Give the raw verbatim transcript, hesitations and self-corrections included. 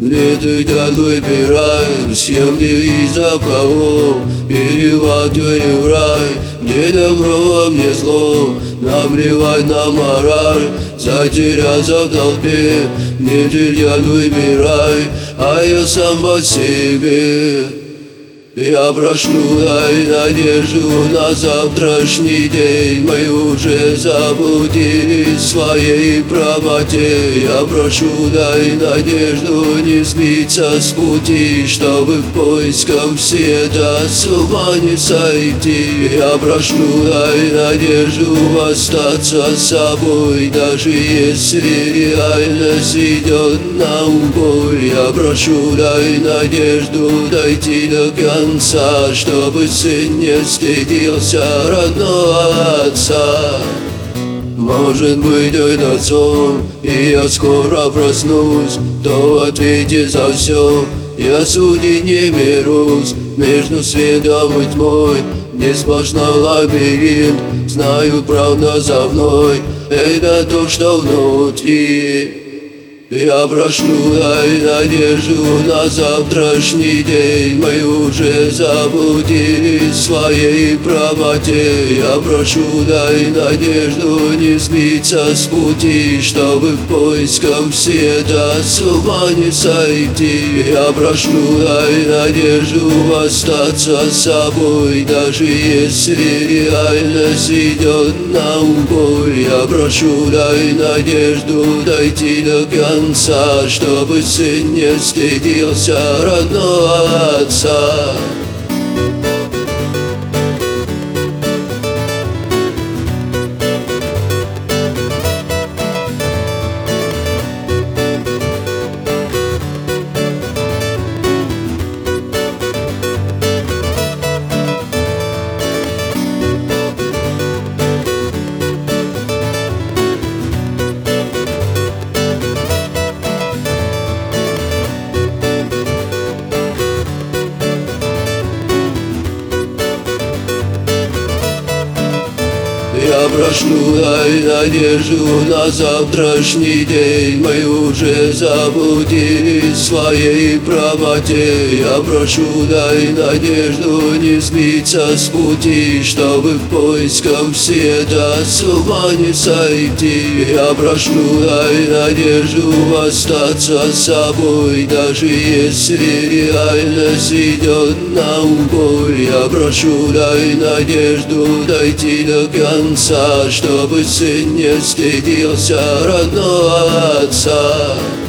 Где ты так выбираешь, с кем ты и за кого? Переводю в рай, где добро, а мне зло. Наплевать на мораль, затеряться в толпе. Не тебя выбирай, а я сам по себе. Я прошу, дай надежду на завтрашний день. Мы уже заблудились в своей правоте. Я прошу, дай надежду не сбиться с пути, чтобы в поисках света с ума не сойти. Я прошу, дай надежду остаться с собой, даже если реальность идет на убой. Я прошу, дай надежду дойти до конца, чтобы сын не стыдился родного отца. Может быть, это сон, и я скоро проснусь. Кто ответит за все? Я судить не берусь. Между светом и тьмой не сплошной лабиринт. Знаю, правда за мной, это то, что внутри. Я прошу, дай надежду на завтрашний день. Мы уже заблудились в своей правоте. Я прошу, дай надежду не сбиться с пути, чтобы в поисках света с ума не сойти. Я прошу, дай надежду остаться с собой, даже если реальность идет на убой. Я прошу, дай надежду дойти до конца, чтобы сын не стыдился родного отца. Я прошу, дай надежду на завтрашний день. Мы уже заблудились в своей правоте. Я прошу, дай надежду не сбиться с пути, чтобы в поисках света с ума не сойти. Я прошу, дай надежду остаться с собой, даже если реальность идет на убой. Я прошу, дай надежду дойти до конца, чтобы сын не стыдился родного отца.